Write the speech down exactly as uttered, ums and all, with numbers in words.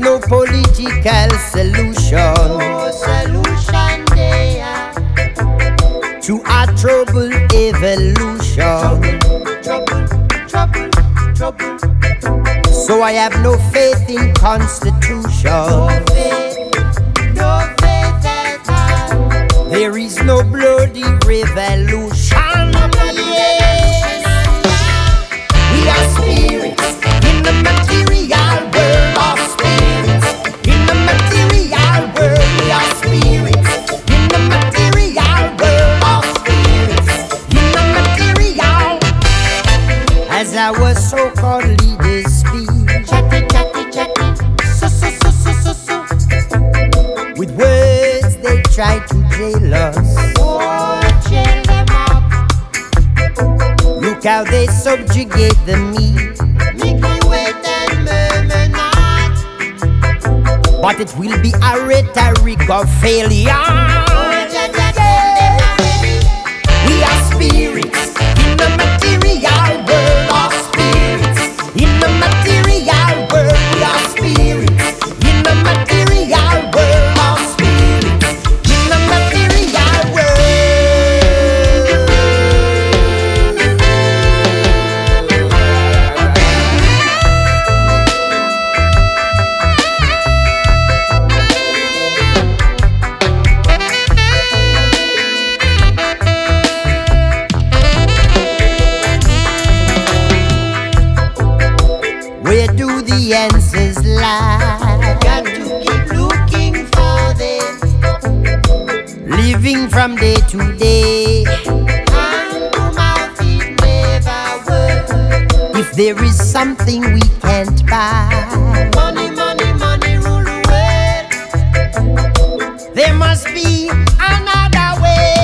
no political solution, no solution there to our troubled evolution. Trouble, trouble, trouble, trouble. So I have no faith in Constitution. No faith, no faith at all. There is no bloody revolution. We are spirits in the material world of spirits. In the material world, we are spirits. In the material world of spirits. In the material, as our so-called leaders speak. Chatty, chatty, chatty. So, so, so, so, so, so. With words they try to jail us. Oh, jail them up. Look how they subjugate the meek. Make me wait and murmur not. But it will be a rhetoric of failure. Oh, ja, ja, ja. We are spirits in the material world of spirits. In the material world, we are spirits. In the material world of spirits. In the material Where do the answers lie? Got to keep looking for them. Living from day to day. Hand to mouth, it never works. If there is something we can't buy, Money, money, money rule the world. there must be another way.